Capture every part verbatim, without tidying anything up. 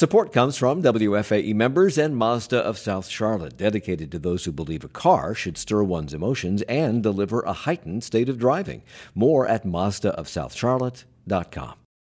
Support comes from W F A E members and Mazda of South Charlotte, dedicated to those who believe a car should stir one's emotions and deliver a heightened state of driving. More at Mazda of South Charlotte dot com.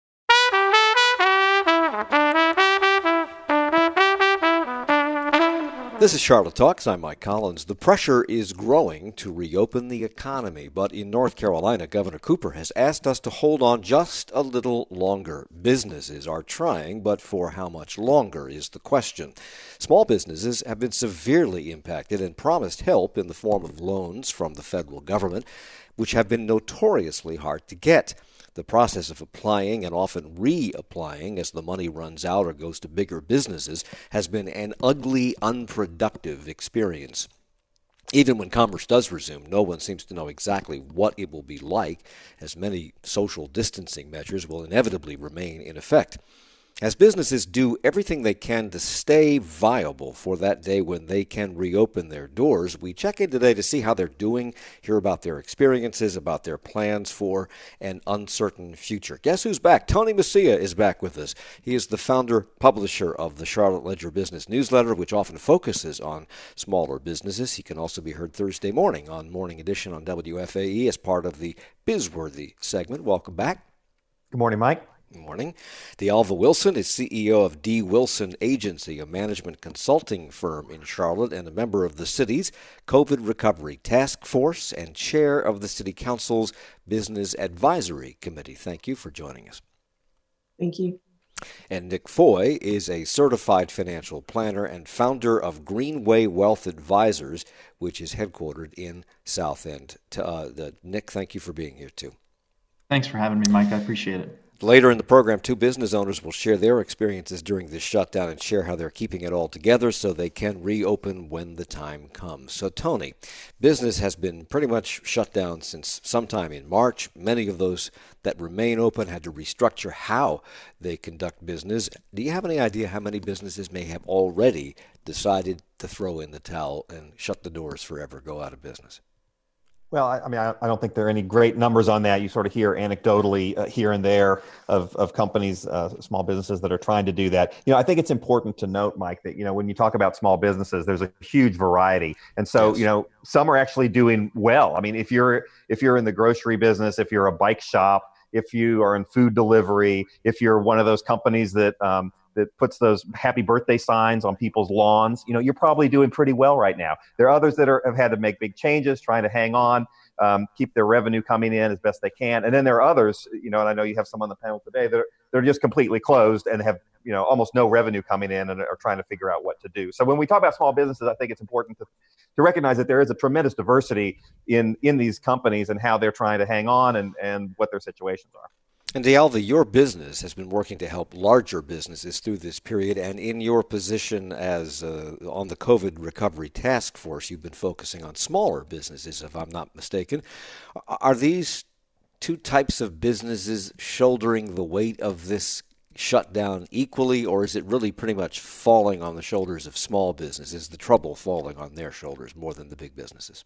This is Charlotte Talks. I'm Mike Collins. The pressure is growing to reopen the economy, but in North Carolina, Governor Cooper has asked us to hold on just a little longer. Businesses are trying, but for how much longer is the question. Small businesses have been severely impacted and promised help in the form of loans from the federal government, which have been notoriously hard to get. The process of applying and often reapplying as the money runs out or goes to bigger businesses has been an ugly, unproductive experience. Even when commerce does resume, no one seems to know exactly what it will be like, as many social distancing measures will inevitably remain in effect. As businesses do everything they can to stay viable for that day when they can reopen their doors, we check in today to see how they're doing, hear about their experiences, about their plans for an uncertain future. Guess who's back? Tony Mecia is back with us. He is the founder, publisher of the Charlotte Ledger Business Newsletter, which often focuses on smaller businesses. He can also be heard Thursday morning on Morning Edition on W F A E as part of the Bizworthy segment. Welcome back. Good morning, Mike. Good morning. DeAlva Wilson is C E O of D. Wilson Agency, a management consulting firm in Charlotte and a member of the city's COVID Recovery Task Force and chair of the City Council's Business Advisory Committee. Thank you for joining us. Thank you. And Nick Foy is a certified financial planner and founder of Greenway Wealth Advisors, which is headquartered in South End. Uh, the, Nick, thank you for being here, too. Thanks for having me, Mike. I appreciate it. Later in the program, two business owners will share their experiences during this shutdown and share how they're keeping it all together so they can reopen when the time comes. So, Tony, business has been pretty much shut down since sometime in March. Many of those that remain open had to restructure how they conduct business. Do you have any idea how many businesses may have already decided to throw in the towel and shut the doors forever, go out of business? Well, I, I mean, I, I don't think there are any great numbers on that. You sort of hear anecdotally uh, here and there of, of companies, uh, small businesses that are trying to do that. You know, I think it's important to note, Mike, that, you know, when you talk about small businesses, there's a huge variety. And so, yes. you know, some are actually doing well. I mean, if you're if you're in the grocery business, if you're a bike shop, if you are in food delivery, if you're one of those companies that um, that puts those happy birthday signs on people's lawns, you know, you're probably doing pretty well right now. There are others that are, have had to make big changes, trying to hang on, um, keep their revenue coming in as best they can. And then there are others, you know, and I know you have some on the panel today that are, they're just completely closed and have, you know, almost no revenue coming in and are trying to figure out what to do. So when we talk about small businesses, I think it's important to, to recognize that there is a tremendous diversity in, in these companies and how they're trying to hang on and, and what their situations are. And DeAlva, your business has been working to help larger businesses through this period, and in your position as uh, on the COVID Recovery Task Force, you've been focusing on smaller businesses, if I'm not mistaken. Are these two types of businesses shouldering the weight of this shutdown equally, or is it really pretty much falling on the shoulders of small businesses? Is the trouble falling on their shoulders more than the big businesses?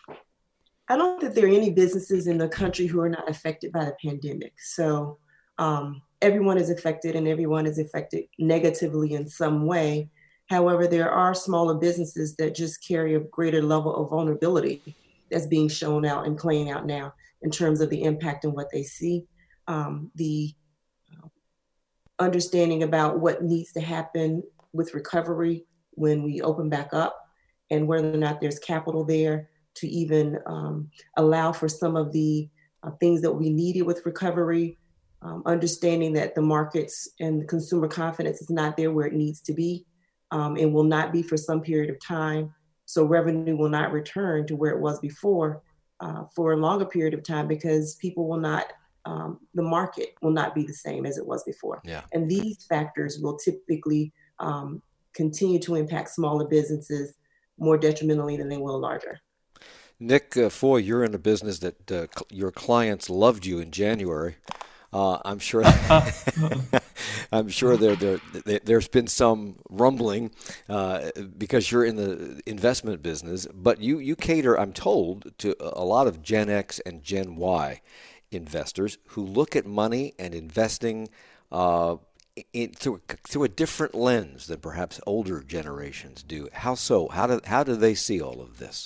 I don't think there are any businesses in the country who are not affected by the pandemic. So um, everyone is affected and everyone is affected negatively in some way. However, there are smaller businesses that just carry a greater level of vulnerability that's being shown out and playing out now in terms of the impact and what they see, um, the uh, understanding about what needs to happen with recovery when we open back up and whether or not there's capital there to even um, allow for some of the uh, things that we needed with recovery, um, understanding that the markets and the consumer confidence is not there where it needs to be um, and will not be for some period of time. So revenue will not return to where it was before uh, for a longer period of time because people will not, um, the market will not be the same as it was before. Yeah. And these factors will typically um, continue to impact smaller businesses more detrimentally than they will larger. Nick uh, Foy, you're in a business that uh, cl- your clients loved you in January. Uh, I'm sure. I'm sure there, there there there's been some rumbling uh, because you're in the investment business, but you you cater, I'm told, to a lot of Gen X and Gen Y investors who look at money and investing uh, in, through, through a different lens than perhaps older generations do. How so? How do, how do they see all of this?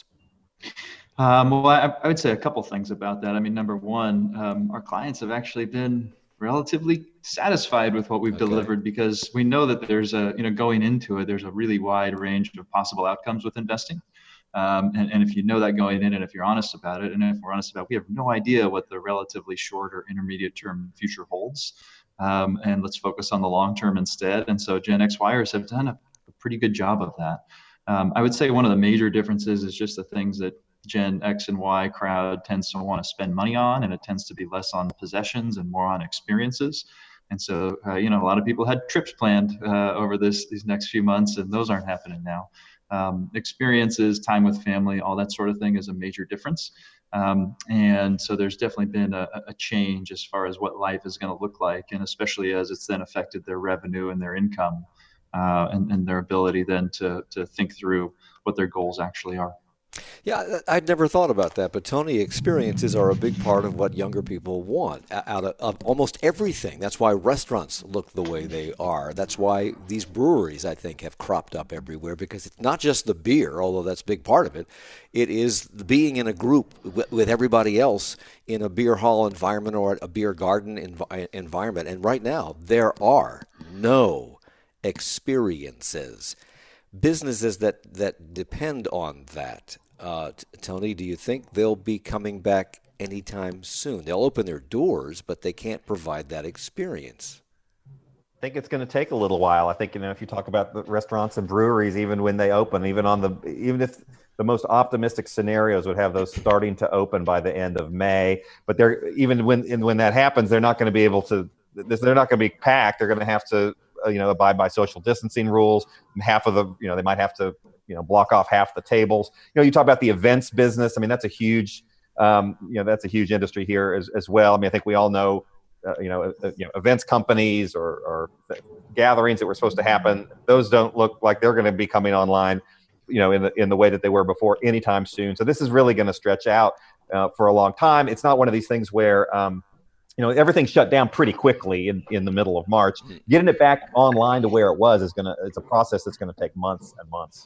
Um, well, I, I would say a couple things about that. I mean, number one, um, our clients have actually been relatively satisfied with what we've Okay. delivered, because we know that there's a, you know, going into it, there's a really wide range of possible outcomes with investing. Um, and, and if you know that going in, and if you're honest about it, and if we're honest about it, we have no idea what the relatively short or intermediate term future holds. Um, and let's focus on the long term instead. And so Gen X Yers have done a, a pretty good job of that. Um, I would say one of the major differences is just the things that Gen X and Y crowd tends to want to spend money on, and it tends to be less on possessions and more on experiences. And so, uh, you know, a lot of people had trips planned uh, over this these next few months, and those aren't happening now. Um, experiences, time with family, all that sort of thing is a major difference. Um, and so there's definitely been a, a change as far as what life is going to look like, and especially as it's then affected their revenue and their income, uh, and, and their ability then to to think through what their goals actually are. Yeah, I'd never thought about that, but Tony, experiences are a big part of what younger people want out of, of almost everything. That's why restaurants look the way they are. That's why these breweries, I think, have cropped up everywhere, because it's not just the beer, although that's a big part of it. It is being in a group with everybody else in a beer hall environment or a beer garden env- environment. And right now, there are no experiences. Businesses that, that depend on that. Uh, Tony, do you think they'll be coming back anytime soon? They'll open their doors, but they can't provide that experience. I think it's going to take a little while. I think, you know, if you talk about the restaurants and breweries, even when they open, even on the, even if the most optimistic scenarios would have those starting to open by the end of May, but they're, even when, when that happens, they're not going to be able to, they're not going to be packed. They're going to have to, you know, abide by social distancing rules. And half of the, you know, they might have to, you know, block off half the tables. You know, you talk about the events business. I mean, that's a huge, um, you know, that's a huge industry here as, as well. I mean, I think we all know, uh, you know, uh, you know, events companies or, or gatherings that were supposed to happen. Those don't look like they're going to be coming online, you know, in the, in the way that they were before anytime soon. So this is really going to stretch out uh, for a long time. It's not one of these things where, um, you know, everything shut down pretty quickly in, in the middle of March. Getting it back online to where it was is going to, it's a process that's going to take months and months.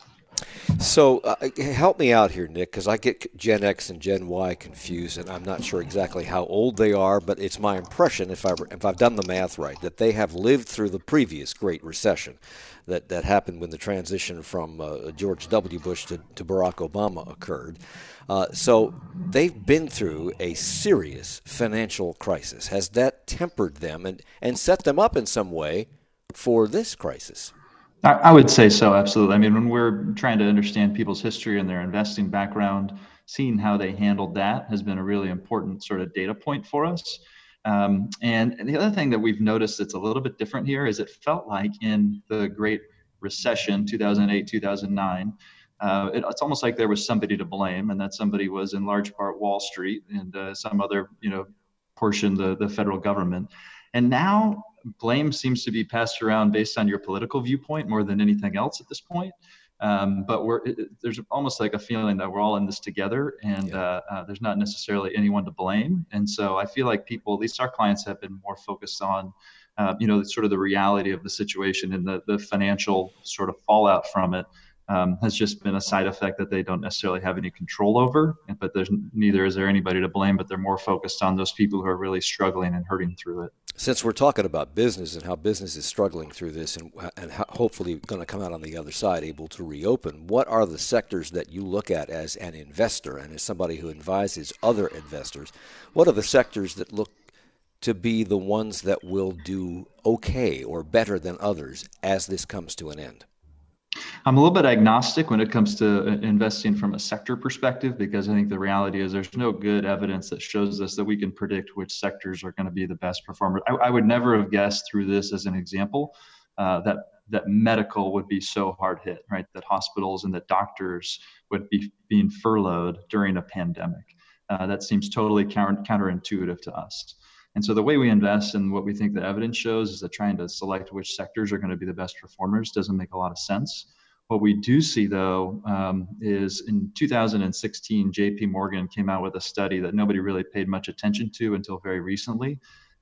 So uh, help me out here, Nick, because I get Gen X and Gen Y confused, and I'm not sure exactly how old they are, but it's my impression, if I've, if I've done the math right, that they have lived through the previous Great Recession that, that happened when the transition from uh, George W. Bush to, to Barack Obama occurred. Uh, so they've been through a serious financial crisis. Has that tempered them and, and set them up in some way for this crisis? I would say so, absolutely. I mean, when we're trying to understand people's history and their investing background, seeing how they handled that has been a really important sort of data point for us. Um, and, and the other thing that we've noticed that's a little bit different here is it felt like in the Great Recession, two thousand eight, two thousand nine, uh, it, it's almost like there was somebody to blame, and that somebody was in large part Wall Street and uh, some other, you know, portion the the federal government. And now blame seems to be passed around based on your political viewpoint more than anything else at this point. Um, but we're it, there's almost like a feeling that we're all in this together, and yeah. uh, uh, there's not necessarily anyone to blame. And so I feel like people, at least our clients, have been more focused on, uh, you know, sort of the reality of the situation and the the financial sort of fallout from it. Um, has just been a side effect that they don't necessarily have any control over, but there's neither is there anybody to blame, but they're more focused on those people who are really struggling and hurting through it. Since we're talking about business and how business is struggling through this and, and how hopefully going to come out on the other side able to reopen, what are the sectors that you look at as an investor and as somebody who advises other investors? What are the sectors that look to be the ones that will do okay or better than others as this comes to an end? I'm a little bit agnostic when it comes to investing from a sector perspective, because I think the reality is there's no good evidence that shows us that we can predict which sectors are going to be the best performers. I, I would never have guessed through this as an example uh, that that medical would be so hard hit, right? That hospitals and that doctors would be being furloughed during a pandemic. Uh, that seems totally counter, counterintuitive to us. And so the way we invest and what we think the evidence shows is that trying to select which sectors are going to be the best performers doesn't make a lot of sense. What we do see, though, um, is in two thousand sixteen, J P Morgan came out with a study that nobody really paid much attention to until very recently.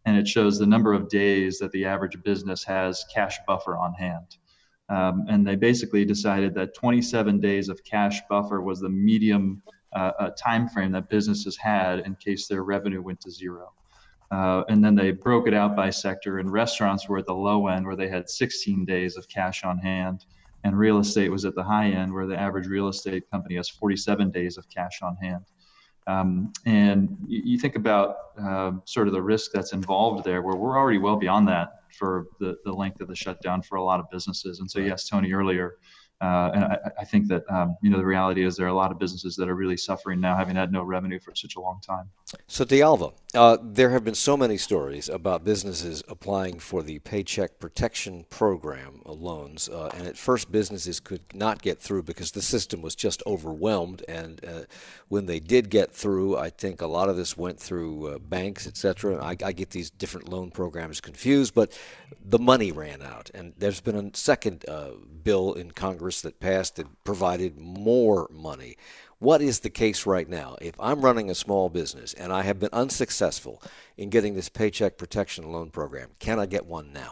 and it shows the number of days that the average business has cash buffer on hand. Um, and they basically decided that twenty-seven days of cash buffer was the medium uh, uh, time frame that businesses had in case their revenue went to zero. Uh, and then they broke it out by sector, and restaurants were at the low end where they had sixteen days of cash on hand, and real estate was at the high end where the average real estate company has forty-seven days of cash on hand. Um, and you, you think about uh, sort of the risk that's involved there, where we're already well beyond that for the, the length of the shutdown for a lot of businesses. And so, yes, Tony, earlier, uh, and I, I think that, um, you know, the reality is there are a lot of businesses that are really suffering now, having had no revenue for such a long time. So, D'Alva, uh, there have been so many stories about businesses applying for the Paycheck Protection Program loans, uh, and at first businesses could not get through because the system was just overwhelmed. And uh, when they did get through, I think a lot of this went through uh, banks, et cetera. I, I get these different loan programs confused, but the money ran out. And there's been a second uh, bill in Congress that passed that provided more money. What is the case right now? If I'm running a small business and I have been unsuccessful in getting this Paycheck Protection Loan Program, can I get one now?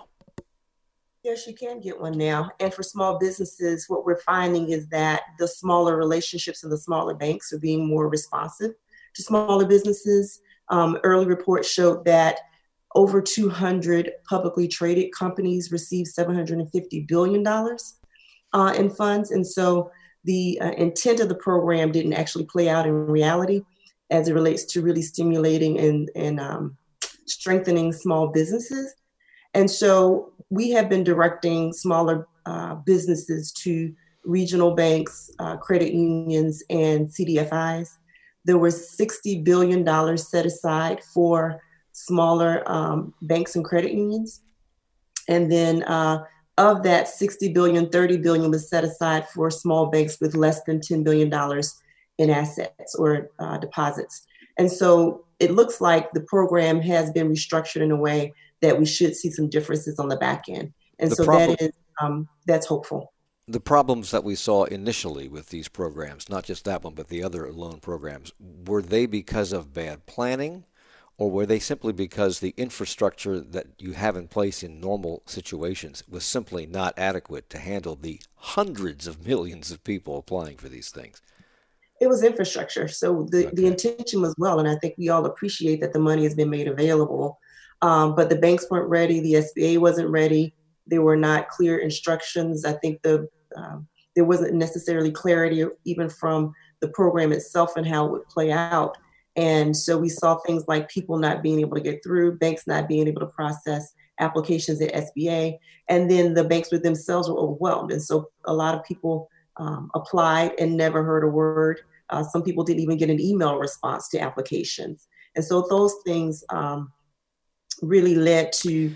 Yes, you can get one now. And for small businesses, what we're finding is that the smaller relationships and the smaller banks are being more responsive to smaller businesses. Um, early reports showed that over two hundred publicly traded companies received seven hundred fifty billion dollars uh, in funds. And so the uh, intent of the program didn't actually play out in reality as it relates to really stimulating and, and um, strengthening small businesses. And so we have been directing smaller uh, businesses to regional banks, uh, credit unions, and C D F Is. There was sixty billion dollars set aside for smaller um, banks and credit unions. And then uh, of that sixty billion dollars, thirty billion dollars was set aside for small banks with less than ten billion dollars in assets or uh, deposits. And so it looks like the program has been restructured in a way that we should see some differences on the back end. And The so problem- that is, um, that's hopeful. The problems that we saw initially with these programs, not just that one, but the other loan programs, were they because of bad planning, or were they simply because the infrastructure that you have in place in normal situations was simply not adequate to handle the hundreds of millions of people applying for these things? It was infrastructure. So the, Okay. the intention was well, and I think we all appreciate that the money has been made available. Um, but the banks weren't ready. The S B A wasn't ready. There were not clear instructions. I think the um, there wasn't necessarily clarity even from the program itself and how it would play out. And so we saw things like people not being able to get through, banks not being able to process applications at S B A, and then the banks with themselves were overwhelmed. And so a lot of people um, applied and never heard a word. Uh, some people didn't even get an email response to applications. And so those things um, really led to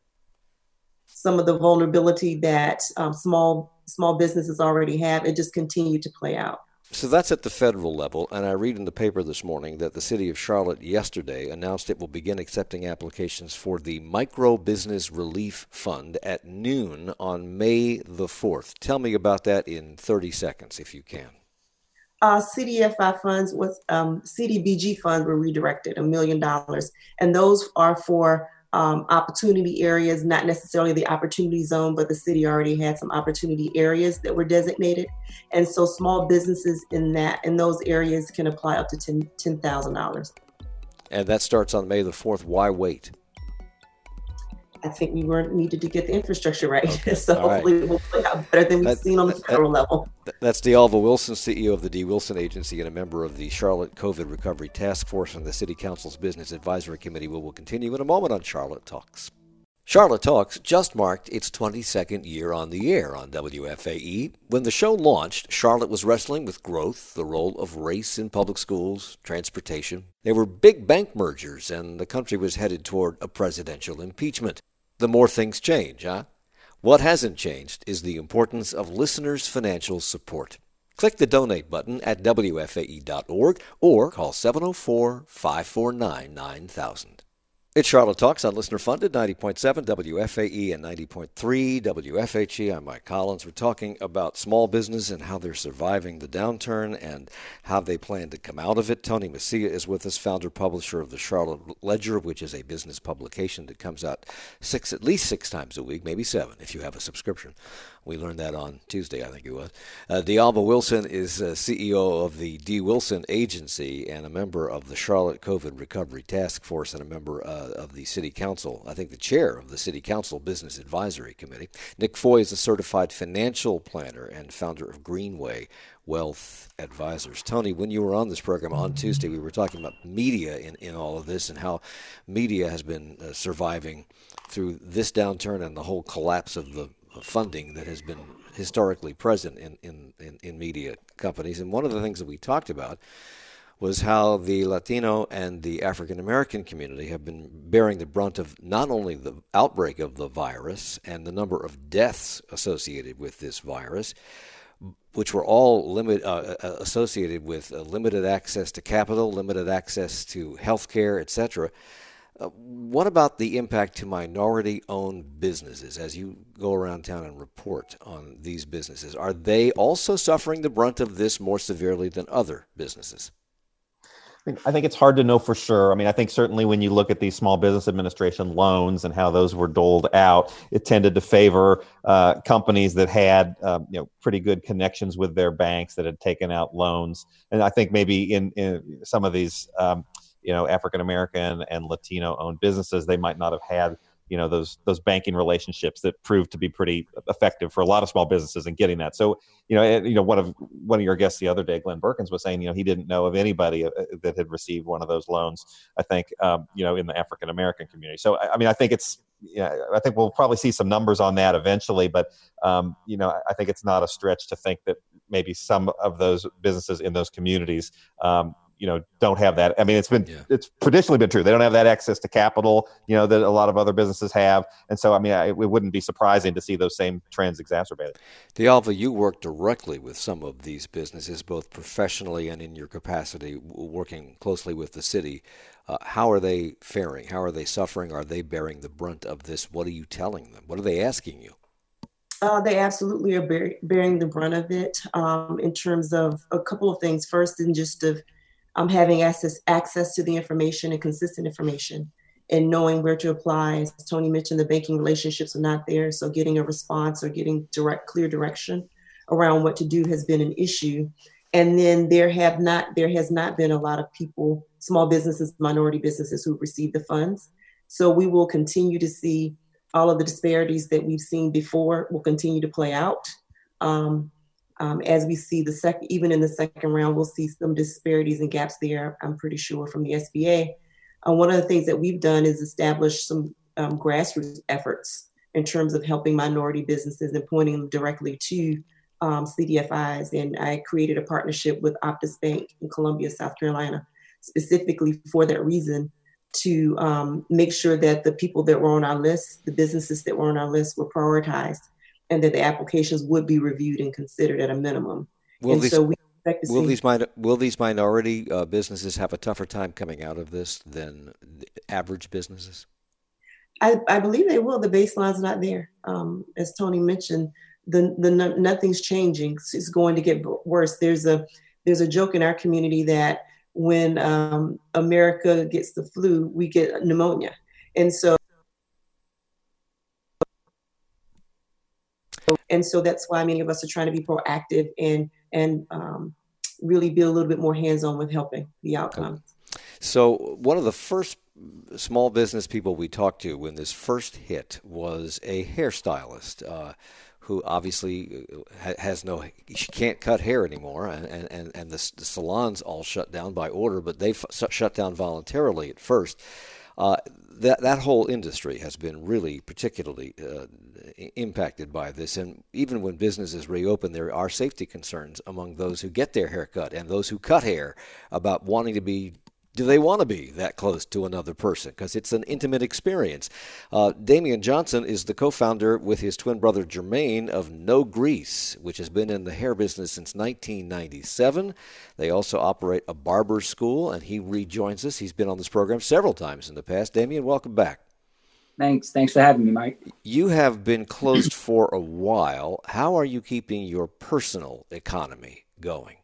some of the vulnerability that um, small small businesses already have. It just continued to play out. So that's at the federal level, and I read in the paper this morning that the city of Charlotte yesterday announced it will begin accepting applications for the Micro Business Relief Fund at noon on May the fourth. Tell me about that in thirty seconds, if you can. Uh, C D F I funds, was um, C D B G funds were redirected, a million dollars, and those are for um, opportunity areas, not necessarily the opportunity zone, but the city already had some opportunity areas that were designated, and so small businesses in that in those areas can apply up to ten thousand dollars. And that starts on May the fourth. Why wait? I think we were needed to get the infrastructure right, Okay. so All right. hopefully it will play out better than we've That- seen on the that- federal level. That's D'Alva Wilson, C E O of the D. Wilson Agency and a member of the Charlotte COVID Recovery Task Force and the City Council's Business Advisory Committee. We will continue in a moment on Charlotte Talks. Charlotte Talks just marked its twenty-second year on the air on W F A E. When the show launched, Charlotte was wrestling with growth, the role of race in public schools, transportation. There were big bank mergers, and the country was headed toward a presidential impeachment. The more things change, huh? What hasn't changed is the importance of listeners' financial support. Click the donate button at W F A E dot org or call seven oh four, five four nine, nine thousand. It's Charlotte Talks on Listener Funded, ninety point seven W F A E and ninety point three W F H E. I'm Mike Collins. We're talking about small business and how they're surviving the downturn and how they plan to come out of it. Tony Mecia is with us, founder, publisher of the Charlotte Ledger, which is a business publication that comes out six, at least six times a week, maybe seven if you have a subscription. We learned that on Tuesday, I think it was. Uh, D'Alba Wilson is uh, C E O of the D. Wilson Agency and a member of the Charlotte COVID Recovery Task Force and a member uh, of the City Council, I think the chair of the City Council Business Advisory Committee. Nick Foy is a certified financial planner and founder of Greenway Wealth Advisors. Tony, when you were on this program on Tuesday, we were talking about media in, in all of this and how media has been uh, surviving through this downturn and the whole collapse of the funding that has been historically present in, in, in, in media companies. And one of the things that we talked about was how the Latino and the African American community have been bearing the brunt of not only the outbreak of the virus and the number of deaths associated with this virus, which were all limit, uh, associated with uh, limited access to capital, limited access to health care, et cetera. Uh, what about the impact to minority-owned businesses as you go around town and report on these businesses? Are they also suffering the brunt of this more severely than other businesses? I think it's hard to know for sure. I mean, I think certainly when you look at these Small Business Administration loans and how those were doled out, it tended to favor uh, companies that had uh, you know pretty good connections with their banks that had taken out loans. And I think maybe in, in some of these um, you know, African American and Latino owned businesses, they might not have had, you know, those those banking relationships that proved to be pretty effective for a lot of small businesses in getting that. So, you know, and, you know, one of one of your guests the other day, Glenn Berkins, was saying, you know, he didn't know of anybody that had received one of those loans, I think, um, you know, in the African American community. So, I mean, I think it's, yeah, I think we'll probably see some numbers on that eventually, but, um, you know, I think it's not a stretch to think that maybe some of those businesses in those communities, um, you know, don't have that. I mean, it's been, yeah. it's traditionally been true. They don't have that access to capital, you know, that a lot of other businesses have. And so, I mean, I, it wouldn't be surprising to see those same trends exacerbated. D'Alba, you work directly with some of these businesses, both professionally and in your capacity, working closely with the city. Uh, how are they faring? How are they suffering? Are they bearing the brunt of this? What are you telling them? What are they asking you? Uh, they absolutely are bear- bearing the brunt of it um, in terms of a couple of things. First, in just of Um, having access access to the information and consistent information and knowing where to apply. As Tony mentioned, the banking relationships are not there. So getting a response or getting direct, clear direction around what to do has been an issue. And then there have not, there has not been a lot of people, small businesses, minority businesses who received the funds. So we will continue to see all of the disparities that we've seen before will continue to play out. Um, Um, as we see the second, even in the second round, we'll see some disparities and gaps there, I'm pretty sure, from the S B A. Uh, one of the things that we've done is establish some um, grassroots efforts in terms of helping minority businesses and pointing them directly to um, C D F Is. And I created a partnership with Optus Bank in Columbia, South Carolina, specifically for that reason, to um, make sure that the people that were on our list, the businesses that were on our list, were prioritized, and that the applications would be reviewed and considered at a minimum. Will and these, so we expect to will see, these min- will these minority uh, businesses have a tougher time coming out of this than the average businesses? I, I believe they will. The baseline's not there. Um, as Tony mentioned, the the nothing's changing. It's going to get worse. There's a there's a joke in our community that when um, America gets the flu, we get pneumonia, and so. And so that's why many of us are trying to be proactive and and um, really be a little bit more hands-on with helping the outcome. So one of the first small business people we talked to when this first hit was a hairstylist uh, who obviously ha- has no, she can't cut hair anymore, and, and, and the, the salons all shut down by order, but they f- shut down voluntarily at first. Uh, that that whole industry has been really particularly uh, impacted by this, and even when businesses reopen, there are safety concerns among those who get their hair cut and those who cut hair about wanting to be Do they want to be that close to another person? Because it's an intimate experience. Uh, Damian Johnson is the co-founder with his twin brother Jermaine of No Grease, which has been in the hair business since nineteen ninety-seven. They also operate a barber school, and he rejoins us. He's been on this program several times in the past. Damian, welcome back. Thanks. Thanks for having me, Mike. You have been closed for a while. How are you keeping your personal economy going?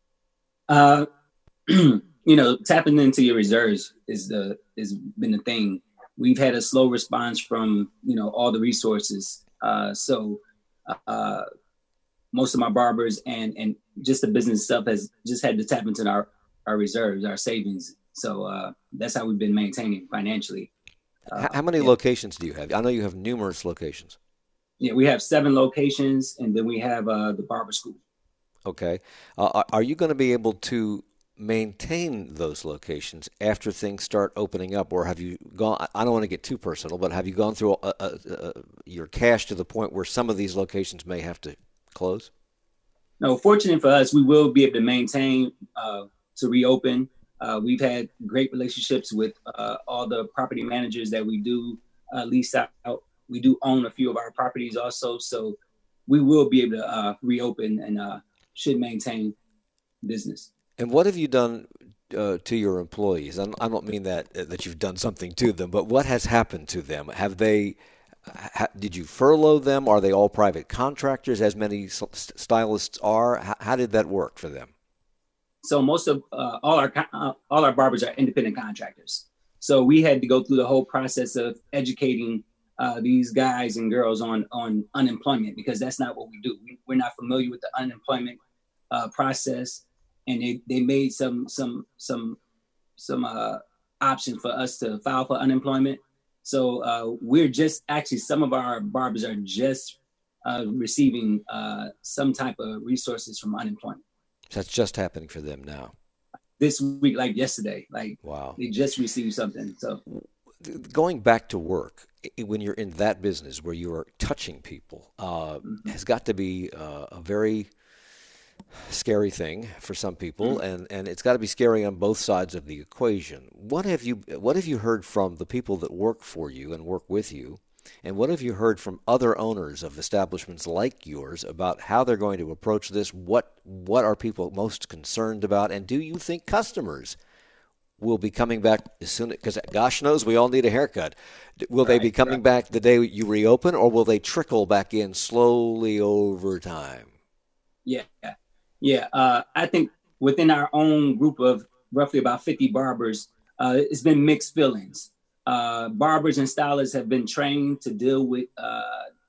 Uh, you know, tapping into your reserves is the is been the thing. We've had a slow response from, you know, all the resources. Uh, so uh, most of my barbers and and just the business stuff has just had to tap into our, our reserves, our savings. So uh, that's how we've been maintaining financially. Uh, how many yeah. locations do you have? I know you have numerous locations. Yeah, we have seven locations, and then we have uh, the barber school. Okay. Uh, are you going to be able to maintain those locations after things start opening up, or have you gone, I don't want to get too personal, but have you gone through uh, uh, uh, your cash to the point where some of these locations may have to close? No, fortunate for us, we will be able to maintain uh, to reopen. Uh, we've had great relationships with uh, all the property managers that we do uh, lease out. We do own a few of our properties also, so we will be able to uh, reopen and uh, should maintain business. And what have you done uh, to your employees? I don't mean that that you've done something to them, but what has happened to them? Have they? Ha, did you furlough them? Are they all private contractors, as many stylists are? How, how did that work for them? So most of uh, all our uh, all our barbers are independent contractors. So we had to go through the whole process of educating uh, these guys and girls on on unemployment, because that's not what we do. We, we're not familiar with the unemployment uh, process. And they, they made some some some some uh, option for us to file for unemployment. So uh, we're just actually some of our barbers are just uh, receiving uh, some type of resources from unemployment. So that's just happening for them now. This week, like yesterday, like wow, they just received something. So going back to work, when you're in that business where you are touching people, uh, mm-hmm. has got to be uh, a very scary thing for some people, and, and it's got to be scary on both sides of the equation. What have you what have you heard from the people that work for you and work with you, and what have you heard from other owners of establishments like yours about how they're going to approach this? What what are people most concerned about, and do you think customers will be coming back as soon? Because gosh knows we all need a haircut. Will right, they be coming right. back the day you reopen, or will they trickle back in slowly over time? Yeah. Yeah, uh, I think within our own group of roughly about fifty barbers, uh, it's been mixed feelings. Uh, barbers and stylists have been trained to deal with uh,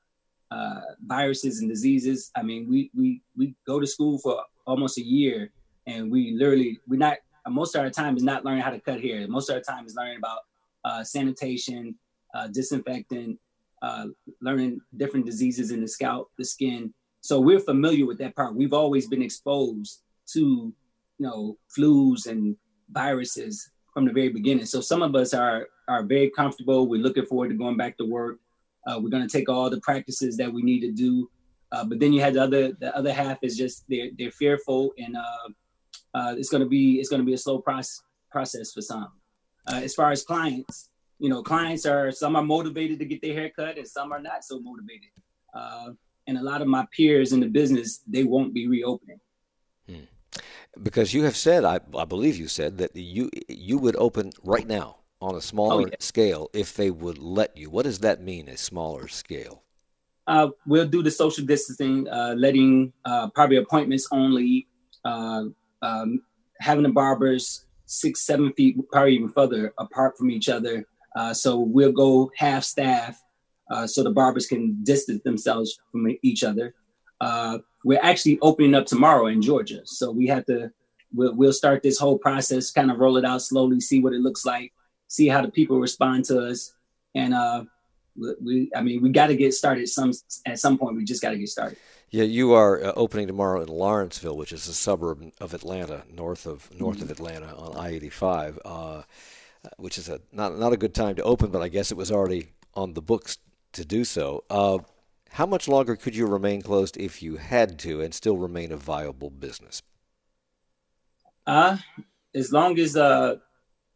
uh, viruses and diseases. I mean, we we we go to school for almost a year, and we literally we not most of our time is not learning how to cut hair. Most of our time is learning about uh, sanitation, uh, disinfectant, uh, learning different diseases in the scalp, the skin. So we're familiar with that part. We've always been exposed to, you know, flus and viruses from the very beginning. So some of us are are very comfortable. We're looking forward to going back to work. Uh, we're going to take all the practices that we need to do. Uh, but then you had the other the other half is just they're they're fearful, and uh, uh, it's going to be it's going to be a slow process process for some. Uh, as far as clients, you know, clients are some are motivated to get their hair cut, and some are not so motivated. Uh, And a lot of my peers in the business, they won't be reopening. Hmm. Because you have said, I, I believe you said, that you you would open right now on a smaller oh, yeah. scale if they would let you. What does that mean, a smaller scale? Uh, we'll do the social distancing, uh, letting uh, probably appointments only, uh, um, having the barbers six, seven feet, probably even further apart from each other. Uh, so we'll go half staff. Uh, so the barbers can distance themselves from each other. Uh, we're actually opening up tomorrow in Georgia. So we have to, we'll, we'll start this whole process, kind of roll it out slowly, see what it looks like, see how the people respond to us. And uh, we, we, I mean, we got to get started some at some point. We just got to get started. Yeah, you are uh, opening tomorrow in Lawrenceville, which is a suburb of Atlanta, north of north mm-hmm. of Atlanta on I eighty-five, uh, which is a not not a good time to open, but I guess it was already on the books to do so. Uh, how much longer could you remain closed if you had to and still remain a viable business? Uh, as long as uh,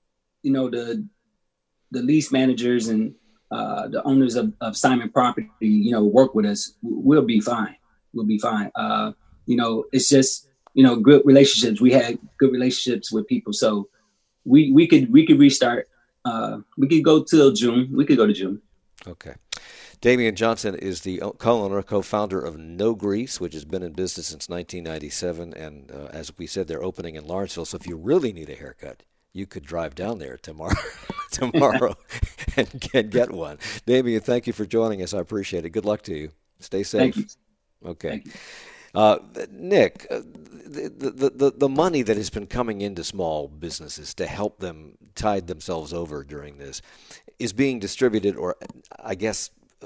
you know, the the lease managers and uh, the owners of, of Simon Property, you know, work with us, we'll be fine. We'll be fine. Uh, you know, it's just, you know, good relationships. We had good relationships with people. So we we could we could restart. Uh, we could go till June. We could go to June. Okay. Damian Johnson is the co-owner, co-founder of No Grease, which has been in business since nineteen ninety-seven. And uh, as we said, they're opening in Lawrenceville. So if you really need a haircut, you could drive down there tomorrow tomorrow and, and get one. Damian, thank you for joining us. I appreciate it. Good luck to you. Stay safe. Thank you. Okay. Thank you. Uh, Nick, uh, the, the, the, the money that has been coming into small businesses to help them tide themselves over during this is being distributed, or I guess uh,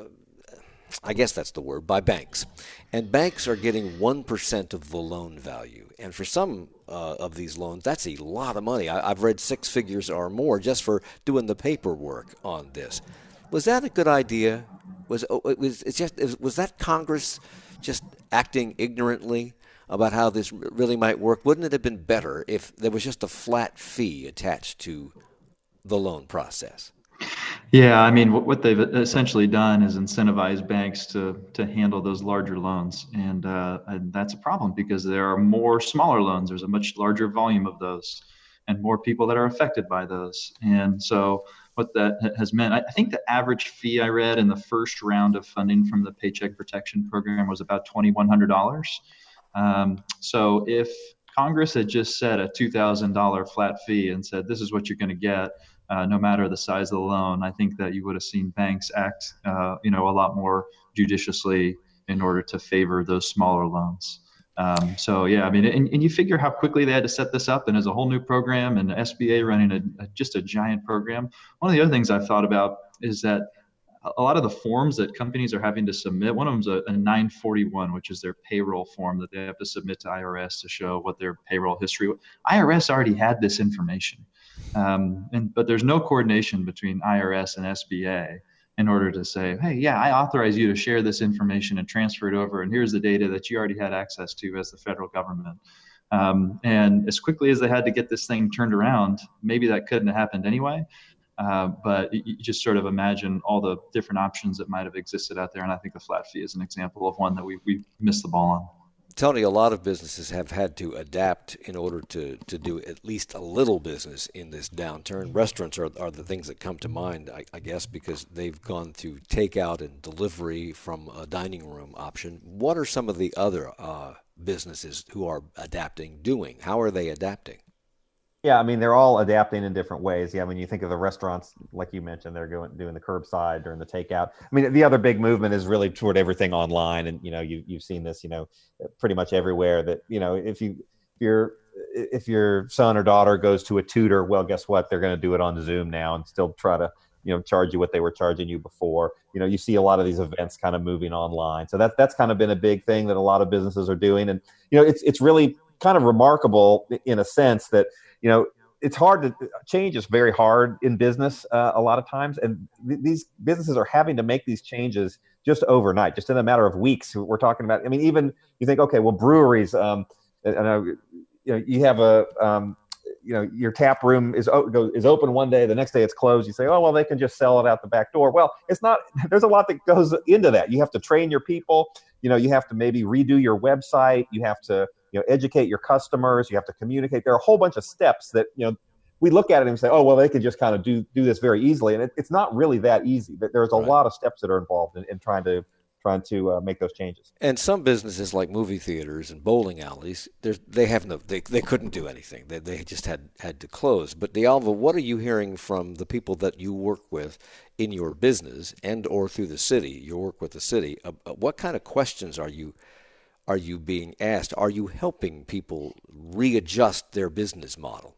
I guess that's the word, by banks. And banks are getting one percent of the loan value. And for some uh, of these loans, that's a lot of money. I, I've read six figures or more just for doing the paperwork on this. Was that a good idea? Was it was it's just was that Congress just acting ignorantly about how this really might work? Wouldn't it have been better if there was just a flat fee attached to the loan process? Yeah, I mean, what, what they've essentially done is incentivize banks to to handle those larger loans, and, uh, and that's a problem because there are more smaller loans. There's a much larger volume of those, and more people that are affected by those. And so, what that has meant, I think the average fee I read in the first round of funding from the Paycheck Protection Program was about twenty-one hundred dollars. Um, so if Congress had just set a two thousand dollars flat fee and said, this is what you're going to get, uh, no matter the size of the loan, I think that you would have seen banks act, uh, you know, a lot more judiciously in order to favor those smaller loans. Um, so, yeah, I mean, and, and you figure how quickly they had to set this up, and as a whole new program, and the S B A running a, a, just a giant program. One of the other things I've thought about is that a lot of the forms that companies are having to submit, one of them is a, a nine forty-one, which is their payroll form that they have to submit to I R S to show what their payroll history. I R S already had this information, um, and but there's no coordination between I R S and S B A in order to say, hey, yeah, I authorize you to share this information and transfer it over, and here's the data that you already had access to as the federal government. Um, and as quickly as they had to get this thing turned around, maybe that couldn't have happened anyway. Uh, but you just sort of imagine all the different options that might have existed out there. And I think the flat fee is an example of one that we, we missed the ball on. Tony, a lot of businesses have had to adapt in order to, to do at least a little business in this downturn. Restaurants are, are the things that come to mind, I, I guess, because they've gone to takeout and delivery from a dining room option. What are some of the other uh, businesses who are adapting doing? How are they adapting? Yeah, I mean, they're all adapting in different ways. Yeah, when you think of the restaurants, like you mentioned, they're going doing the curbside during the takeout. I mean, the other big movement is really toward everything online, and you know, you you've seen this, you know, pretty much everywhere. That you know, if you if your if your son or daughter goes to a tutor, well, guess what? They're going to do it on Zoom now and still try to you know charge you what they were charging you before. You know, you see a lot of these events kind of moving online, so that that's kind of been a big thing that a lot of businesses are doing, and you know, it's it's really kind of remarkable in a sense that. You know, it's hard to change is very hard in business uh, a lot of times. And th- these businesses are having to make these changes just overnight, just in a matter of weeks. We're talking about, I mean, even you think, okay, well, breweries, um, I know, you know, you have a, um, you know, your tap room is, is open one day, the next day it's closed. You say, oh, well, they can just sell it out the back door. Well, it's not, there's a lot that goes into that. You have to train your people, you know, you have to maybe redo your website. You have to, you know, educate your customers. You have to communicate. There are a whole bunch of steps that, you know, we look at it and say, oh, well, they could just kind of do do this very easily. And it, it's not really that easy. But there's a right. lot of steps that are involved in, in trying to trying to uh, make those changes. And some businesses like movie theaters and bowling alleys, they have no, they they couldn't do anything. They they just had, had to close. But D'Alva, what are you hearing from the people that you work with in your business and or through the city? You work with the city. Uh, what kind of questions are you Are you being asked? Are you helping people readjust their business model?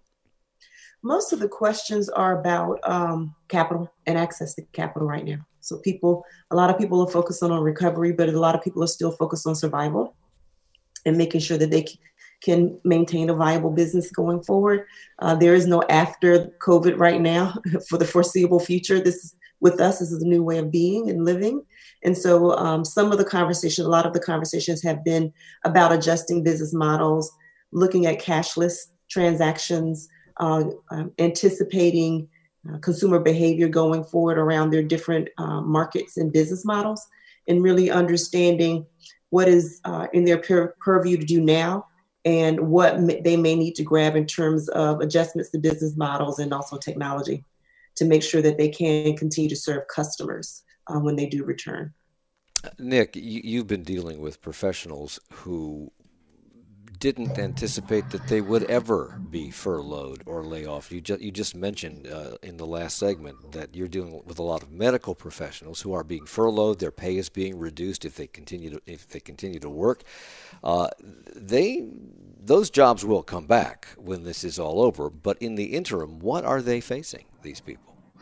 Most of the questions are about um, capital and access to capital right now. So people, a lot of people are focusing on recovery, but a lot of people are still focused on survival and making sure that they c- can maintain a viable business going forward. Uh, there is no after COVID right now for the foreseeable future. This is with us. This is a new way of being and living. And so um, some of the conversation, a lot of the conversations have been about adjusting business models, looking at cashless transactions, uh, um, anticipating uh, consumer behavior going forward around their different uh, markets and business models, and really understanding what is uh, in their pur- purview to do now and what m- they may need to grab in terms of adjustments to business models and also technology to make sure that they can continue to serve customers uh, when they do return. Nick, you, you've been dealing with professionals who didn't anticipate that they would ever be furloughed or lay off. You just you just mentioned uh, in the last segment that you're dealing with a lot of medical professionals who are being furloughed. Their pay is being reduced if they continue to if they continue to work. Uh, they those jobs will come back when this is all over. But in the interim, what are they facing? These people.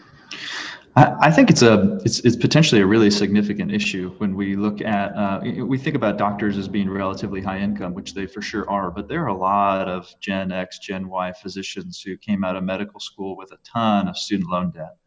I think it's a it's it's potentially a really significant issue when we look at uh, we think about doctors as being relatively high income, which they for sure are, but there are a lot of Gen X, Gen Y physicians who came out of medical school with a ton of student loan debt,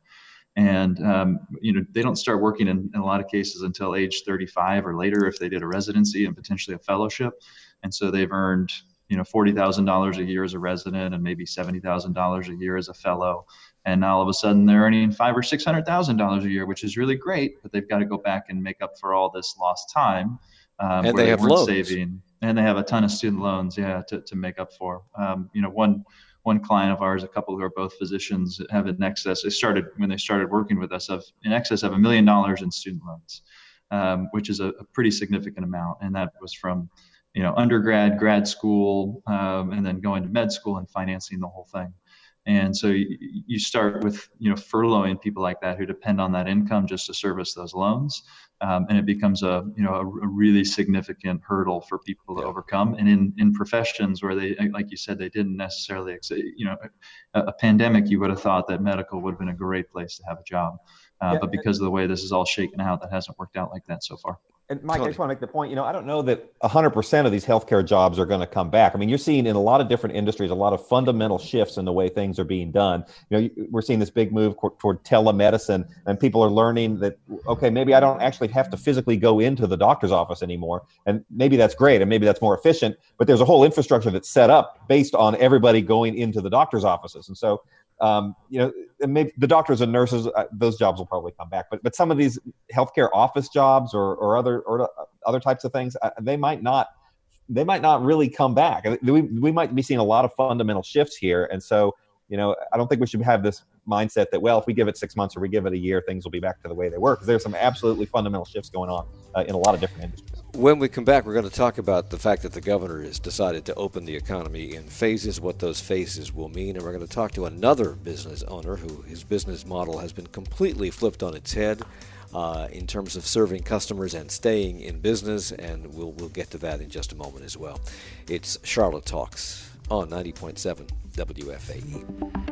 and um, you know they don't start working in, in a lot of cases until age thirty-five or later if they did a residency and potentially a fellowship, and so they've earned you know forty thousand dollars a year as a resident and maybe seventy thousand dollars a year as a fellow. And now all of a sudden they're earning five or six hundred thousand dollars a year, which is really great. But they've got to go back and make up for all this lost time, um, and where they, they have weren't loans. saving, and they have a ton of student loans, yeah, to, to make up for. Um, you know, one one client of ours, a couple who are both physicians, have in excess. They started when they started working with us of in excess of a million dollars in student loans, um, which is a, a pretty significant amount, and that was from you know undergrad, grad school, um, and then going to med school and financing the whole thing. And so you, you start with, you know, furloughing people like that who depend on that income just to service those loans. Um, and it becomes a, you know, a, a really significant hurdle for people to overcome. And in, in professions where they, like you said, they didn't necessarily, you know, a, a pandemic, you would have thought that medical would have been a great place to have a job. Uh, yeah. But because of the way this is all shaken out, that hasn't worked out like that so far. And Mike, I just want to make the point, you know, I don't know that one hundred percent of these healthcare jobs are going to come back. I mean, you're seeing in a lot of different industries, a lot of fundamental shifts in the way things are being done. You know, we're seeing this big move toward telemedicine, and people are learning that, okay, maybe I don't actually have to physically go into the doctor's office anymore. And maybe that's great, and maybe that's more efficient, but there's a whole infrastructure that's set up based on everybody going into the doctor's offices. And so, Um, you know, maybe the doctors and nurses, uh, those jobs will probably come back. But but some of these healthcare office jobs or or other or other types of things, uh, they might not they might not really come back. We we might be seeing a lot of fundamental shifts here. And so, you know, I don't think we should have this mindset that, well, if we give it six months or we give it a year, things will be back to the way they were. Because there's some absolutely fundamental shifts going on uh, in a lot of different industries. When we come back, we're going to talk about the fact that the governor has decided to open the economy in phases, what those phases will mean, and we're going to talk to another business owner who his business model has been completely flipped on its head uh, in terms of serving customers and staying in business, and we'll we'll get to that in just a moment as well. It's Charlotte Talks on ninety point seven W F A E.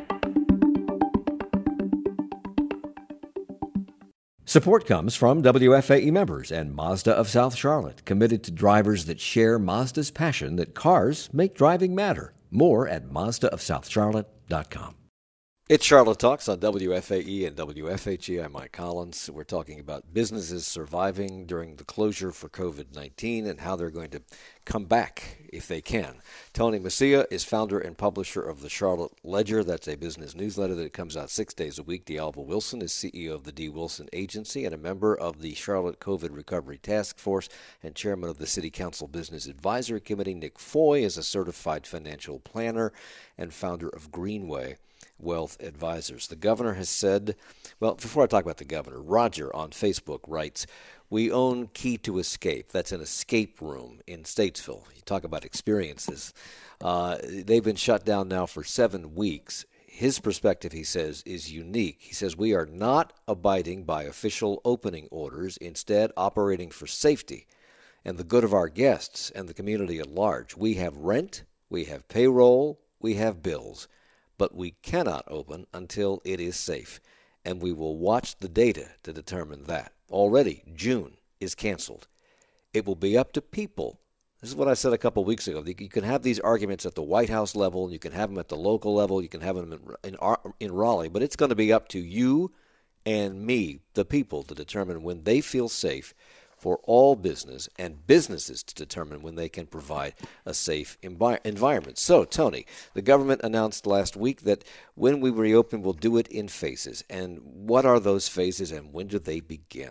Support comes from W F A E members and Mazda of South Charlotte, committed to drivers that share Mazda's passion that cars make driving matter. More at Mazda of South Charlotte dot com. It's Charlotte Talks on W F A E and W F H E. I'm Mike Collins. We're talking about businesses surviving during the closure for covid nineteen and how they're going to come back if they can. Tony Messia is founder and publisher of the Charlotte Ledger. That's a business newsletter that comes out six days a week. D'Alva Wilson is C E O of the D. Wilson Agency and a member of the Charlotte COVID Recovery Task Force and chairman of the City Council Business Advisory Committee. Nick Foy is a certified financial planner and founder of Greenway Wealth Advisors. The governor has said, well, before I talk about the governor, Roger on Facebook writes, we own Key to Escape. That's an escape room in Statesville. You talk about experiences. Uh, they've been shut down now for seven weeks. His perspective, he says, is unique. He says, we are not abiding by official opening orders, instead operating for safety and the good of our guests and the community at large. We have rent, we have payroll, we have bills. But we cannot open until it is safe, and we will watch the data to determine that. Already, June is canceled. It will be up to people. This is what I said a couple of weeks ago. You can have these arguments at the White House level, you can have them at the local level, you can have them in, in, in Raleigh, but it's going to be up to you and me, the people, to determine when they feel safe, for all business and businesses to determine when they can provide a safe envi- environment. So, Tony, the government announced last week that when we reopen, we'll do it in phases. And what are those phases and when do they begin?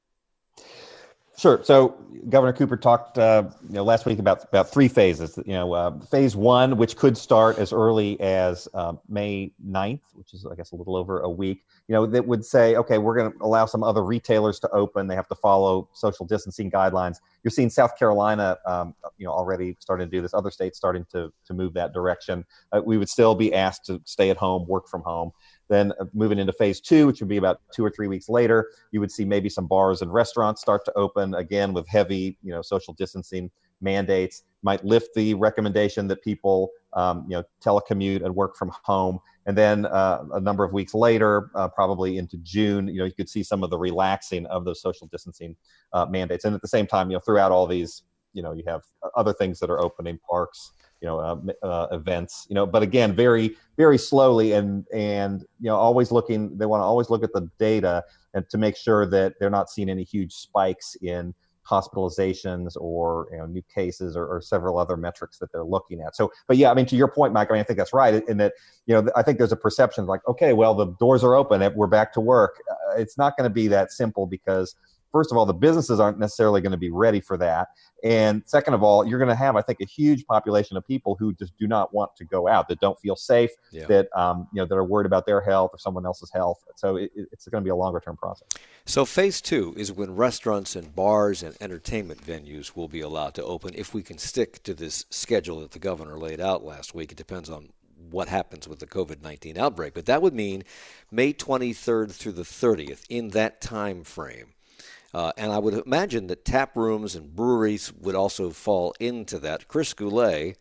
Sure. So Governor Cooper talked, uh, you know, last week about about three phases. You know, uh, phase one, which could start as early as uh, May ninth, which is, I guess, a little over a week. You know, that would say, okay, we're going to allow some other retailers to open. They have to follow social distancing guidelines. You're seeing South Carolina, um, you know, already starting to do this. Other states starting to to move that direction. Uh, we would still be asked to stay at home, work from home. Then uh, moving into phase two, which would be about two or three weeks later, you would see maybe some bars and restaurants start to open again with heavy, you know, social distancing mandates. Might lift the recommendation that people, um, you know, telecommute and work from home. And then uh, a number of weeks later, uh, probably into June, you know, you could see some of the relaxing of those social distancing uh, mandates. And at the same time, you know, throughout all these, you know, you have other things that are opening, parks, you know, uh, uh, events, you know, but again, very, very slowly and, and, you know, always looking, they want to always look at the data and to make sure that they're not seeing any huge spikes in hospitalizations or, you know, new cases or, or several other metrics that they're looking at. So, but yeah, I mean, to your point, Mike, I mean, I think that's right. In that, you know, I think there's a perception like, okay, well, the doors are open, we're back to work. Uh, it's not going to be that simple because, first of all, the businesses aren't necessarily going to be ready for that. And second of all, you're going to have, I think, a huge population of people who just do not want to go out, that don't feel safe, yeah. that um, you know, that are worried about their health or someone else's health. So it, it's going to be a longer term process. So phase two is when restaurants and bars and entertainment venues will be allowed to open if we can stick to this schedule that the governor laid out last week. It depends on what happens with the COVID nineteen outbreak. But that would mean May twenty-third through the thirtieth, in that time frame. Uh, and I would imagine that tap rooms and breweries would also fall into that. Chris Goulet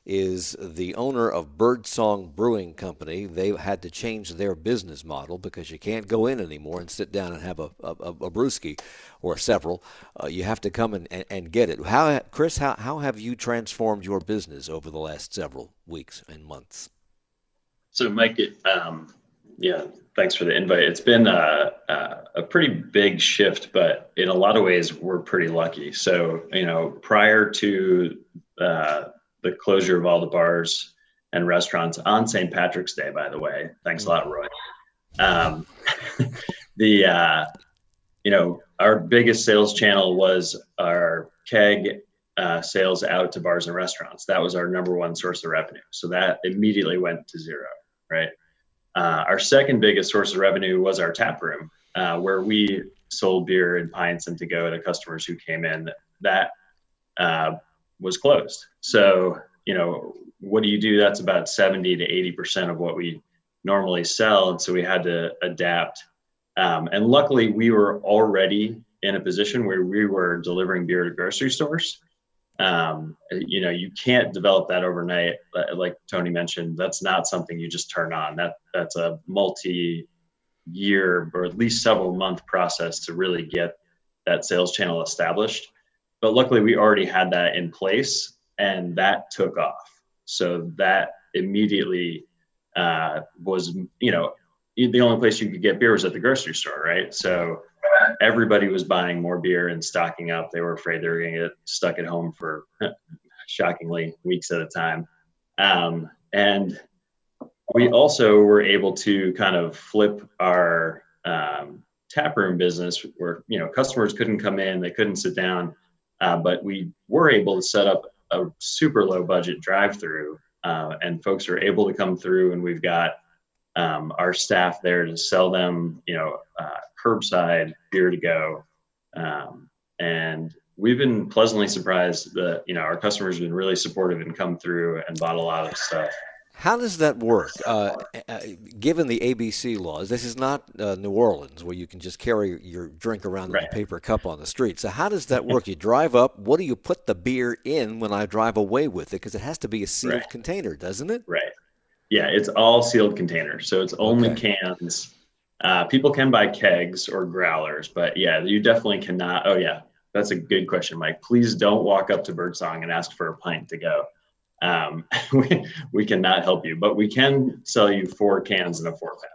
is the owner of Birdsong Brewing Company. They had to change their business model because you can't go in anymore and sit down and have a, a, a brewski or several. Uh, you have to come and, and, and get it. How, Chris, how, how have you transformed your business over the last several weeks and months? So, Mike, it, um, yeah, thanks for the invite. It's been a, a, a pretty big shift, but in a lot of ways, we're pretty lucky. So, you know, prior to uh, the closure of all the bars and restaurants on Saint Patrick's Day, by the way, thanks a lot, Roy. Um, the, uh, you know, our biggest sales channel was our keg uh, sales out to bars and restaurants. That was our number one source of revenue. So that immediately went to zero, right? Uh, our second biggest source of revenue was our tap room, uh, where we sold beer and pints and to go to customers who came in. That uh, was closed. So, you know, what do you do? That's about seventy to eighty percent of what we normally sell. And so we had to adapt. Um, and luckily, we were already in a position where we were delivering beer to grocery stores. Um, you know, you can't develop that overnight. Like Tony mentioned, that's not something you just turn on. That that's a multi-year or at least several month process to really get that sales channel established. But luckily we already had that in place and that took off. So that immediately uh, was, you know, the only place you could get beer was at the grocery store, right? So everybody was buying more beer and stocking up. They were afraid they were going to get stuck at home for, shockingly, weeks at a time. Um, and we also were able to kind of flip our um, taproom business where, you know, customers couldn't come in, they couldn't sit down, uh, but we were able to set up a super low budget drive-through, uh, and folks are able to come through, and we've got um, our staff there to sell them, you know, uh, curbside beer to go. Um, and we've been pleasantly surprised that, you know, our customers have been really supportive and come through and bought a lot of stuff. How does that work? Uh, uh, given the A B C laws, this is not uh, New Orleans where you can just carry your drink around right. in a paper cup on the street. So how does that work? You drive up. What do you put the beer in when I drive away with it? Because it has to be a sealed right. container, doesn't it? Right. Yeah, it's all sealed containers. So it's only okay. cans. Uh, people can buy kegs or growlers, but yeah, you definitely cannot. Oh yeah, that's a good question, Mike. Please don't walk up to Birdsong and ask for a pint to go. Um, we, we cannot help you, but we can sell you four cans and a four pack.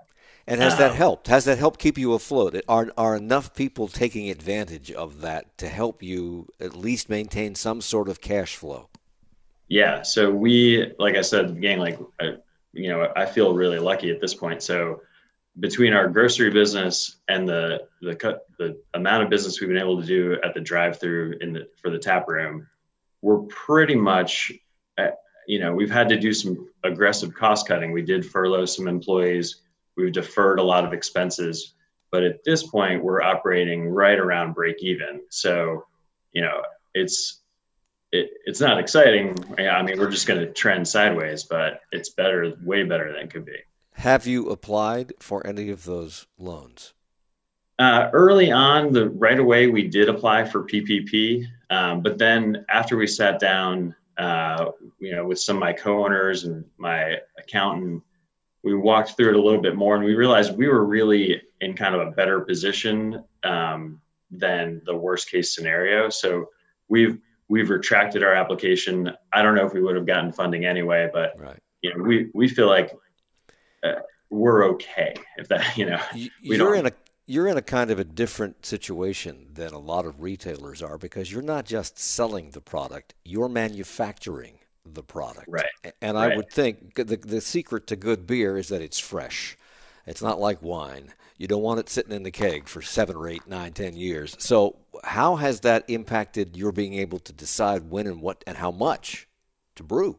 And has that Um, helped? Has that helped keep you afloat? Are are enough people taking advantage of that to help you at least maintain some sort of cash flow? Yeah. So we, like I said at the beginning, like, I, you know, I feel really lucky at this point. So between our grocery business and the the cut the amount of business we've been able to do at the drive-through in the for the tap room, we're pretty much, at, you know, we've had to do some aggressive cost cutting. We did furlough some employees. We've deferred a lot of expenses, but at this point, we're operating right around break even. So, you know, it's it, it's not exciting. I mean, we're just going to trend sideways, but it's better, way better than it could be. Have you applied for any of those loans? Uh, early on, the right away, we did apply for P P P, um, but then after we sat down, uh, you know, with some of my co-owners and my accountant, we walked through it a little bit more, and we realized we were really in kind of a better position um, than the worst case scenario. So we've we've retracted our application. I don't know if we would have gotten funding anyway, but Right. you know, we we feel like uh, we're okay if that, you know, You- we You're don't. in a you're in a kind of a different situation than a lot of retailers are because you're not just selling the product, you're manufacturing the product. Right. And I Right. would think the the secret to good beer is that it's fresh. It's not like wine. You don't want it sitting in the keg for seven or eight, nine, ten years. So how has that impacted your being able to decide when and what and how much to brew?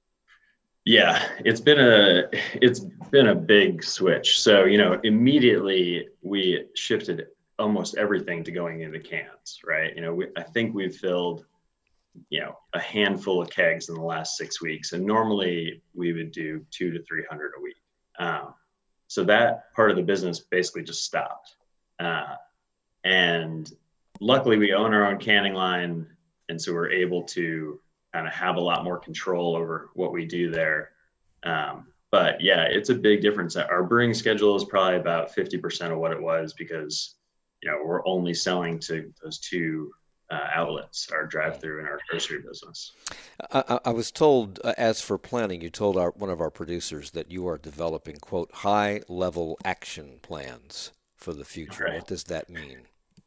Yeah, it's been a it's been a big switch. So, you know, immediately we shifted almost everything to going into cans, right? You know, we, I think we've filled, you know, a handful of kegs in the last six weeks, and normally we would do two to three hundred a week. Um, so that part of the business basically just stopped. Uh, and luckily, we own our own canning line, and so we're able to kind of have a lot more control over what we do there. Um, but yeah, it's a big difference. Our brewing schedule is probably about fifty percent of what it was because, you know, we're only selling to those two uh, outlets, our drive-through and our grocery business. I, I I was told, uh, as for planning, you told our, one of our producers that you are developing, quote, high-level action plans for the future. Right. What does that mean?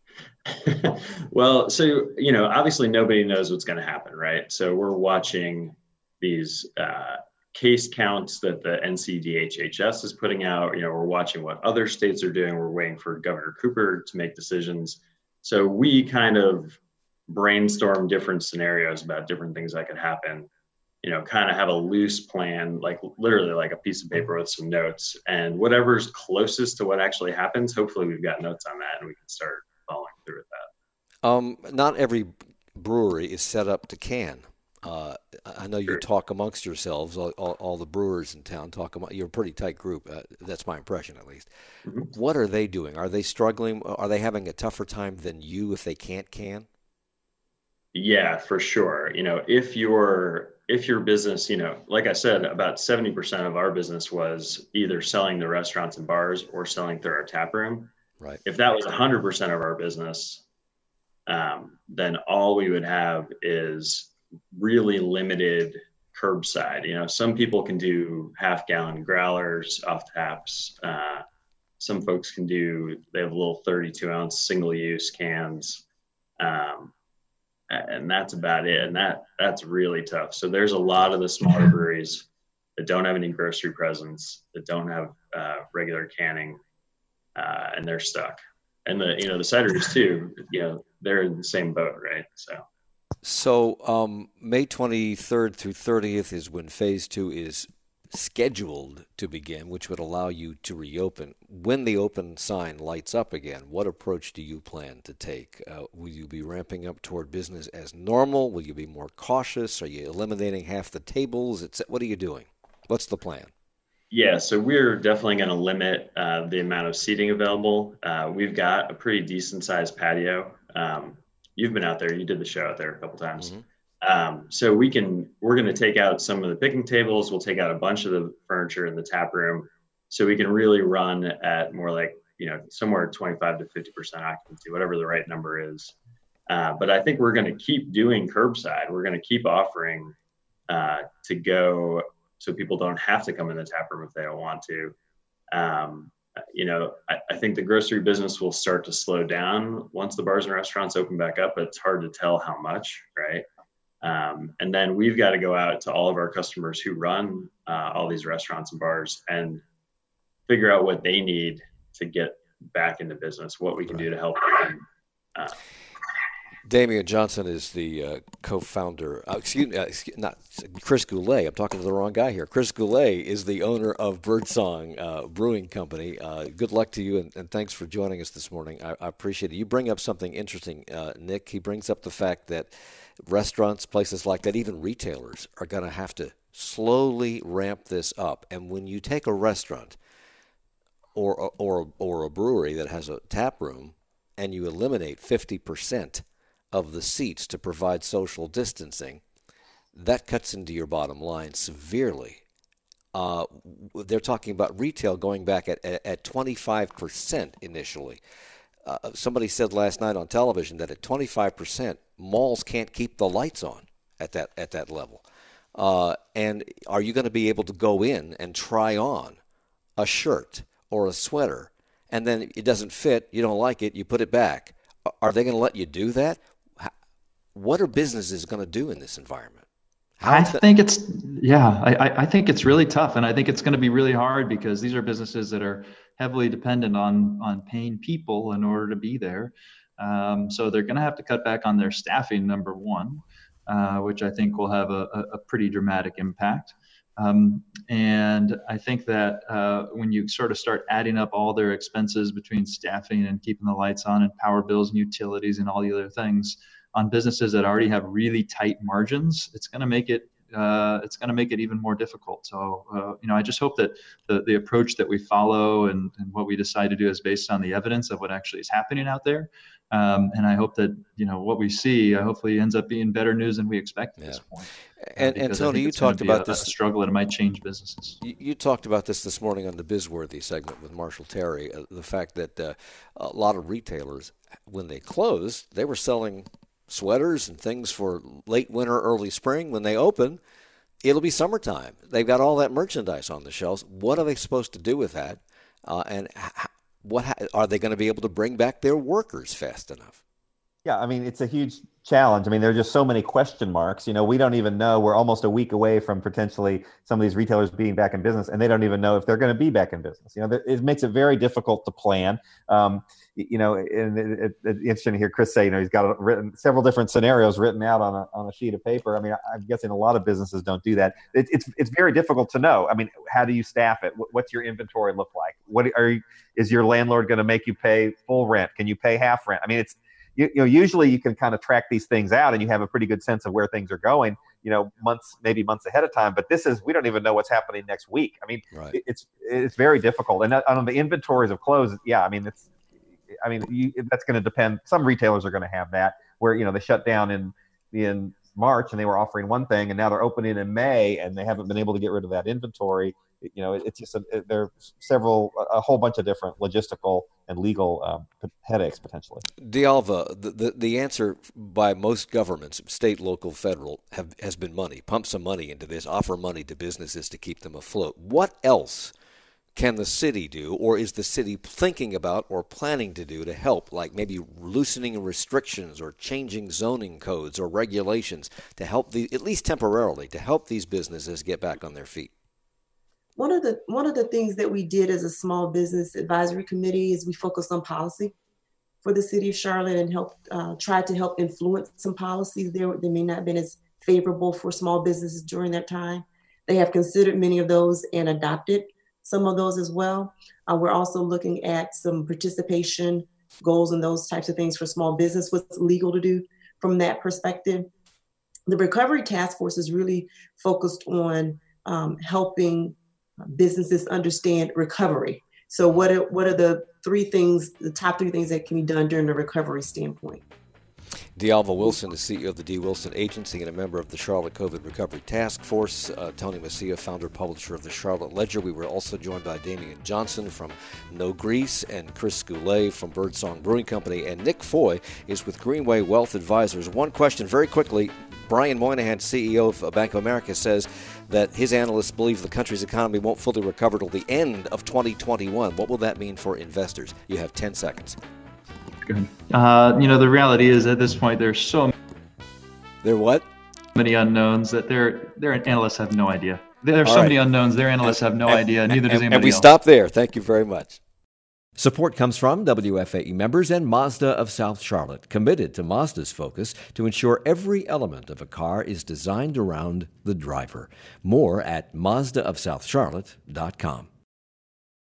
Well, so, you know, obviously nobody knows what's going to happen, right? So we're watching these uh, case counts that the N C D H H S is putting out. You know, we're watching what other states are doing. We're waiting for Governor Cooper to make decisions. So we kind of brainstorm different scenarios about different things that could happen, you know, kind of have a loose plan, like literally like a piece of paper with some notes, and whatever's closest to what actually happens, hopefully we've got notes on that and we can start following through with that. Um, not every brewery is set up to can. Uh, I know you Sure. talk amongst yourselves, all, all, all the brewers in town talk about, you're a pretty tight group. Uh, that's my impression, at least. Mhm. What are they doing? Are they struggling? Are they having a tougher time than you if they can't can? Yeah, for sure. You know, if your if your business, you know, like I said, about seventy percent of our business was either selling to restaurants and bars or selling through our tap room. Right. If that was one hundred percent of our business, um, then all we would have is really limited curbside. You know, some people can do half gallon growlers off taps. Uh, some folks can do, they have little thirty-two ounce single use cans. Um, and that's about it. And that that's really tough. So there's a lot of the smaller breweries that don't have any grocery presence, that don't have uh, regular canning, uh, and they're stuck. And the you know the cideries too, you know, they're in the same boat, right? So. So um, May twenty-third through thirtieth is when phase two is scheduled to begin, which would allow you to reopen. When the open sign lights up again, what approach do you plan to take? Uh, will you be ramping up toward business as normal? Will you be more cautious? Are you eliminating half the tables? It's, what are you doing? What's the plan? Yeah, so we're definitely going to limit uh, the amount of seating available. Uh, we've got a pretty decent sized patio. Um, you've been out there. You did the show out there a couple times. Mm-hmm. Um, so we can, we're going to take out some of the picking tables. We'll take out a bunch of the furniture in the tap room so we can really run at more like, you know, somewhere twenty-five to fifty percent occupancy, whatever the right number is. Uh, but I think we're going to keep doing curbside. We're going to keep offering uh, to go so people don't have to come in the tap room if they don't want to. Um, you know, I, I think the grocery business will start to slow down once the bars and restaurants open back up, but it's hard to tell how much, right? Um, and then we've got to go out to all of our customers who run uh, all these restaurants and bars and figure out what they need to get back into business, what we can do to help them. Uh, Damian Johnson is the uh, co-founder, uh, excuse me, uh, excuse, not Chris Goulet. I'm talking to the wrong guy here. Chris Goulet is the owner of Birdsong uh, Brewing Company. Uh, good luck to you, and, and thanks for joining us this morning. I, I appreciate it. You bring up something interesting, uh, Nick. He brings up the fact that restaurants, places like that, even retailers, are going to have to slowly ramp this up. And when you take a restaurant or or or a brewery that has a tap room and you eliminate fifty percent of the seats to provide social distancing, that cuts into your bottom line severely. Uh, they're talking about retail going back at, at, at twenty-five percent initially. Uh, somebody said last night on television that at twenty-five percent, malls can't keep the lights on at that at that level. Uh, and are you going to be able to go in and try on a shirt or a sweater, and then it doesn't fit, you don't like it, you put it back? Are they going to let you do that? What are businesses going to do in this environment? How I gonna- think it's, yeah, I, I think it's really tough. And I think it's going to be really hard because these are businesses that are heavily dependent on, on paying people in order to be there. Um, so they're going to have to cut back on their staffing, number one, uh, which I think will have a, a pretty dramatic impact. Um, and I think that uh, when you sort of start adding up all their expenses between staffing and keeping the lights on and power bills and utilities and all the other things, on businesses that already have really tight margins, it's going to make it uh, it's going to make it even more difficult. So, uh, you know, I just hope that the, the approach that we follow and, and what we decide to do is based on the evidence of what actually is happening out there. Um, and I hope that, you know, what we see uh, hopefully ends up being better news than we expect at yeah. this point. And, uh, and Tony, you talked about a, this a struggle, and it might change businesses. You, you talked about this this morning on the Bizworthy segment with Marshall Terry, uh, the fact that uh, a lot of retailers, when they closed, they were selling sweaters and things for late winter, early spring. When they open, it'll be summertime. They've got all that merchandise on the shelves. What are they supposed to do with that? Uh, and h- what ha- are they going to be able to bring back their workers fast enough? Yeah, I mean, it's a huge challenge. I mean, there are just so many question marks. You know, we don't even know. We're almost a week away from potentially some of these retailers being back in business, and they don't even know if they're going to be back in business. You know, it makes it very difficult to plan. Um, you know, and it, it, it's interesting to hear Chris say, you know, he's got written several different scenarios written out on a on a sheet of paper. I mean, I'm guessing a lot of businesses don't do that. It, it's it's very difficult to know. I mean, how do you staff it? What's your inventory look like? What are you, is your landlord going to make you pay full rent? Can you pay half rent? I mean, it's You, you know, usually you can kind of track these things out and you have a pretty good sense of where things are going, you know, months, maybe months ahead of time. But this is, we don't even know what's happening next week. I mean, right. it, it's it's very difficult. And on the inventories of clothes, yeah, I mean, it's, I mean, you, that's going to depend. Some retailers are going to have that where, you know, they shut down in in March and they were offering one thing and now they're opening in May and they haven't been able to get rid of that inventory. You know, it's just a, there are several, a whole bunch of different logistical and legal um, headaches potentially. D'Alva, the, the the answer by most governments, state, local, federal, have has been money. Pump some money into this. Offer money to businesses to keep them afloat. What else can the city do, or is the city thinking about or planning to do to help, like maybe loosening restrictions or changing zoning codes or regulations to help the, at least temporarily, to help these businesses get back on their feet? One of the one of the things that we did as a small business advisory committee is we focused on policy for the city of Charlotte and helped uh, try to help influence some policies there that may not have been as favorable for small businesses during that time. They have considered many of those and adopted some of those as well. Uh, we're also looking at some participation goals and those types of things for small business, what's legal to do from that perspective. The Recovery Task Force is really focused on um, helping businesses understand recovery. So what are, what are the three things, the top three things that can be done during the recovery standpoint? D'Alva Wilson is C E O of the D. Wilson Agency and a member of the Charlotte COVID Recovery Task Force. Uh, Tony Macia, founder, publisher of the Charlotte Ledger. We were also joined by Damian Johnson from No Grease and Chris Goulet from Birdsong Brewing Company. And Nick Foy is with Greenway Wealth Advisors. One question very quickly. Brian Moynihan, C E O of Bank of America, says that his analysts believe the country's economy won't fully recover till the end of twenty twenty-one. What will that mean for investors? You have ten seconds. Good. Uh, you know, the reality is at this point, there's so There what? many unknowns that their their analysts have no idea. There's All so right. many unknowns, their analysts have no And- idea, neither does and, anybody and we else. stop there. Thank you very much. Support comes from W F A E members and Mazda of South Charlotte, committed to Mazda's focus to ensure every element of a car is designed around the driver. More at Mazda of South Charlotte dot com.